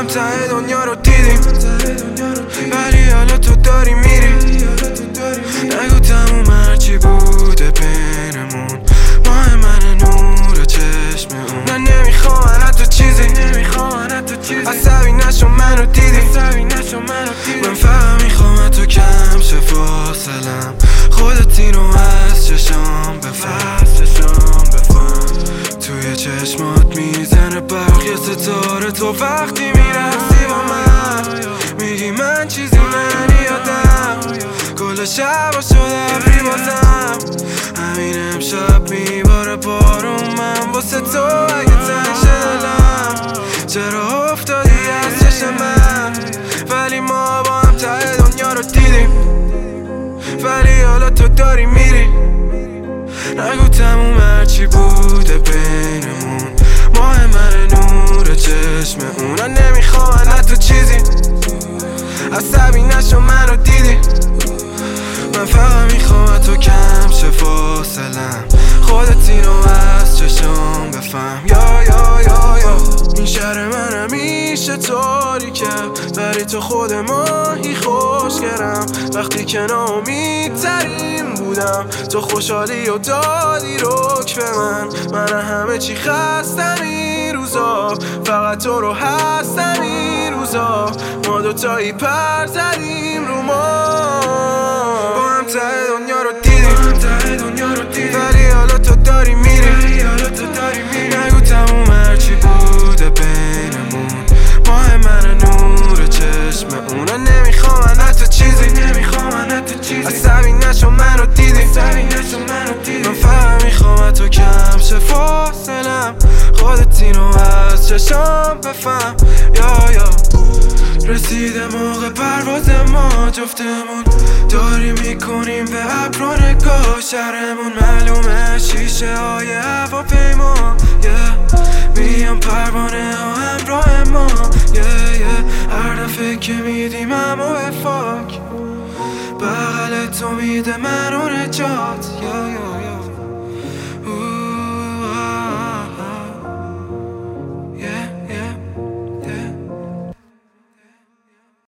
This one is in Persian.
ته دنیا رو دیدیم ولی حالا تو داری میری. نگو تموم هرچی بوده بینمون ماه من نور چشم اون. من نمیخوام حتی چیزی عصبی نشو منو دیدی. من فقط میخوام تو کم شه فاصلم خودت اینو از چشام بفهم. توی چشمات میزنه برق یه ستاره تو وقتی میرسی با من میگی من چیزی نمیادم کل شبا شده ابری بازم همین امشب میباره بارون من واسه تو اگه تنگ شدم چرا افتادی از چشم من ولی ما با هم ته دنیا رو دیدیم ولی حالا تو داری میری. نگو تموم هرچی بوده بینمون ماه من نور چشم اون. من نمیخوام حتی چیزی عصبی نشو منو دیدی. من فقط میخوام تو کم شه فاصلم خودت اینو از چشم بفهم. این شهر من همیشه تاریکه ولی تو خود ماهی خوشگرم وقتی که ناامیدترین بودم تو خوشحالی و دادی رک به من همه چی خستم این روزا فقط تو رو هستم این روزا ما دوتایی پر زدیم رو ما با هم ته دنیا رو دیدیم ولی حالا تو داری میری. نگو تموم هرچی بوده بینمون ماه من نور چشم اون. نمیخوام حتی چیزی عصبی نشو منو دیدی. من فقط میخوام تو کم شه فاصلم خودت اینو از چشم بفهم. رسیده موقع پرواز ما جفتمون داری میکنیم به ابر و نگاه شهرمون معلومه شیشه های هواپیما میام پروانه ها همراه ما هر دفعه که میدیم همو افاک بغل تو میده منو نجات